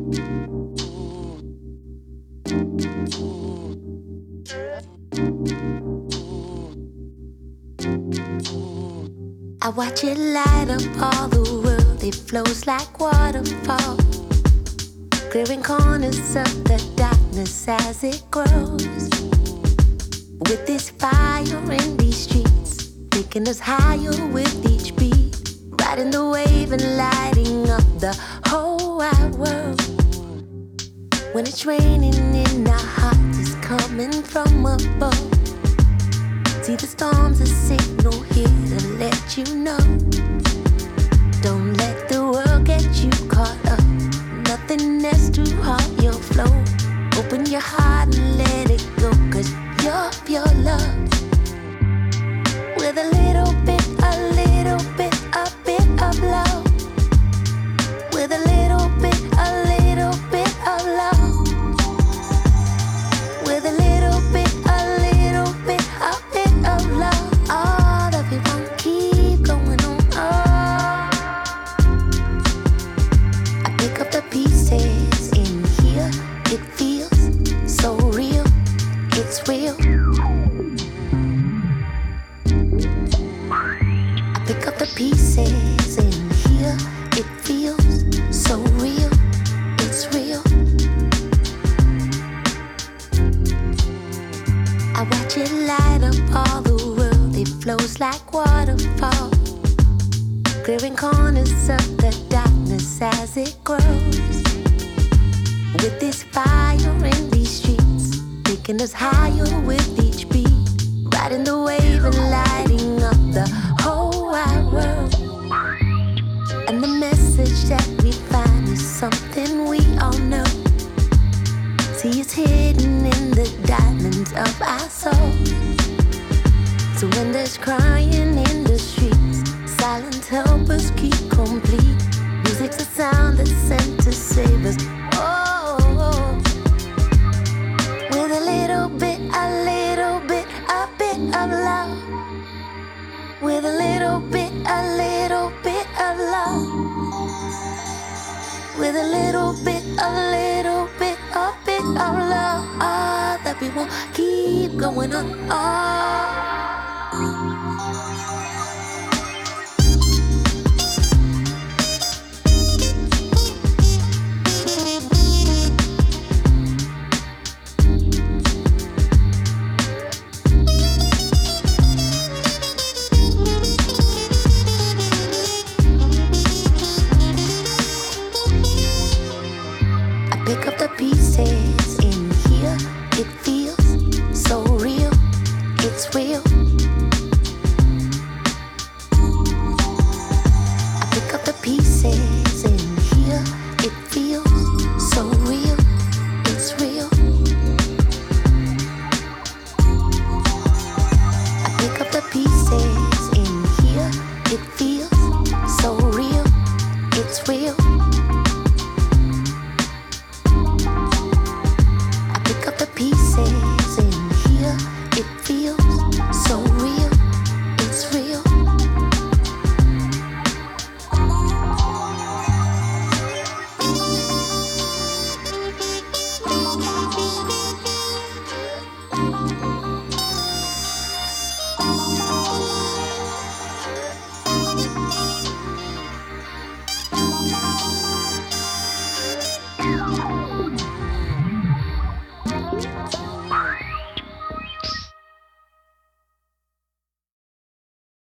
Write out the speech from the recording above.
I watch it light up all the world. It flows like waterfall, clearing corners of the darkness as it grows. With this fire in these streets, taking us higher with each beat, riding the wave and lighting up the whole wide world. When it's raining in our hearts, it's coming from above. See the storm's a signal here to let you know. Don't let the world get you caught up. Nothing else to halt your flow. Open your heart and let it go, 'cause you're pure love. With a little bit of love. With a little bit of love. With a little bit of love. All that we want keep going on. Oh. I pick up the pieces in here. It feels so real. It's real. I pick up the pieces in here. It feels so real. It's real. I watch it light up all the world. It flows like waterfall, clearing corners of the darkness as it grows. With this fire in these streets, taking us higher with each beat, riding the wave and lighting up the whole wide world. And the message that we find is something we all know. See, it's hidden in the diamonds of our soul. So when there's crying in the streets, silent helpers keep complete. Music's a sound that's sent to save us. Oh, with a bit of love. With a little bit of love. With a little bit of love. Ah, that we won't keep going on. Pick up the pieces in here. It feels so real. It's real. I pick up the pieces in here. It feels so real. It's real. I pick up the pieces in here. It feels so real. It's real. Pick up the pieces in here. It feels so real. It's real.